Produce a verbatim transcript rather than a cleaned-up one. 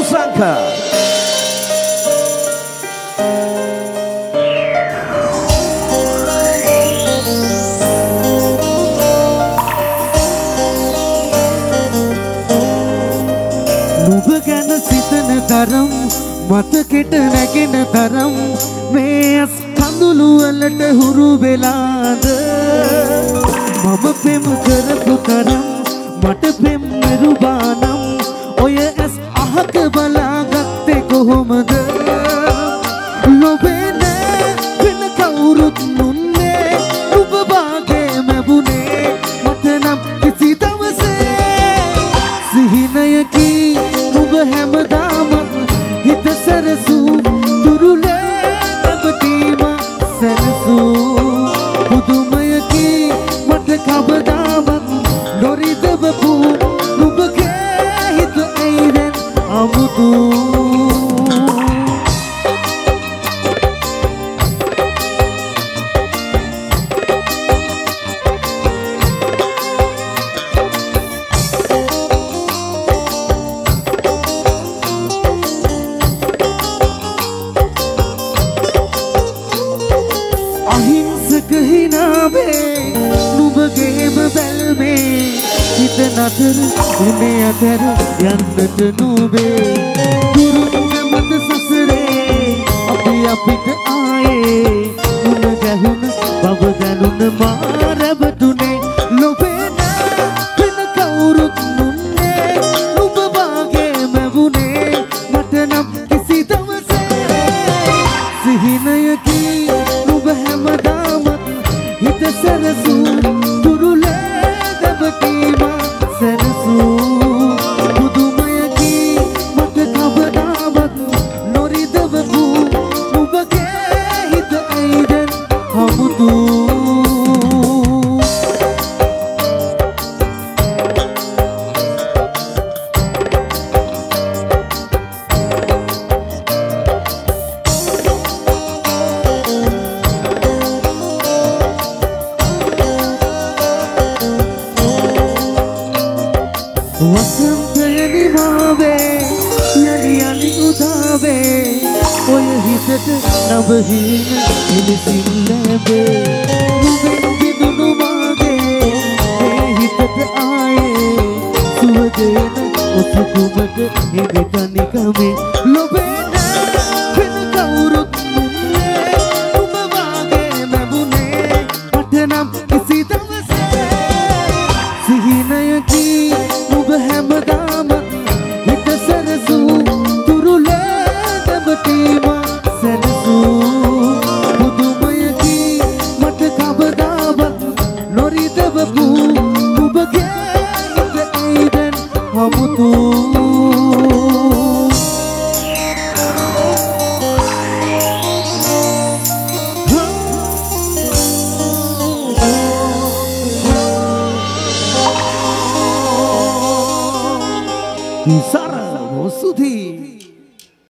sangka. නුඹ ගැන සිතන තරම් මතකෙට නැගෙන තරම් මේ ඇස් කඳුළු වලට හුරු වෙලාද මම පෙම් කරපු තරම් මට පෙම් නිරුබානම් ඔය ඇස් අහක බලාගත්තේ කොහොමද ලොබේ නෑ වෙන කවුරුත් නුන්නේ නුඹ වාගේ මැබුනේ මට නම් කිසි දවසේ සිහිනයකි නුඹ හැමදාම හිත සැරසූ දුරුලේ නැවතීම සැලසූ පුදුමයකි මට කවදාවත් නොරිදවපු නුඹගේ හිත ඇයිරෙන් අමුතු අහිංසක හිනාවේ නුඹගේම බැල්මේ හිත නතර උනේ අතර යන්නට නුඹේ දුරුන්න මත සසරේ අපි අපිට ආයේ මුණ ගැහුණ බව දැනුන මා රැවටුනේ ලොබේ නෑ වෙන කවුරුත් නුන්නේ නුඹ වාගේ මැවුනේ මට නම් කිසි දවසේ සිහිනයකි නුඹ හැමදාමත් හිත සැරසූ දුරුලේ දැවකීම සැරසූ පුදුමයකි මට කවදාවත් නොරිදවපු නුඹගේ හිත ඇයිදෙන් අමුතු වසන්තය නිමාවේ යලි යලි උදාවේ ඔය හිතට නවහීන එලෙසින් ලැබේ නුඹෙන් බිඳුණු මාගේ ඒ හිතට ආයේ සුවදේන ඔසුකුමට හිමි තනිකමේ ලොබේ නෑ වෙන කවුරුත් නුන්නේ නුඹ වාගේ මැබුනේ මට නම් කිසි දවසේ සිහිනයකි නුඹ හැමදාම හිත සැරසූ දුරුලේ දැවටීම සැලසූ පුදුමයකි මට කවදාවත් නොරිදවපු නුඹගේ හිත ඇයිදෙන් අමුතු Sarah Mosudi.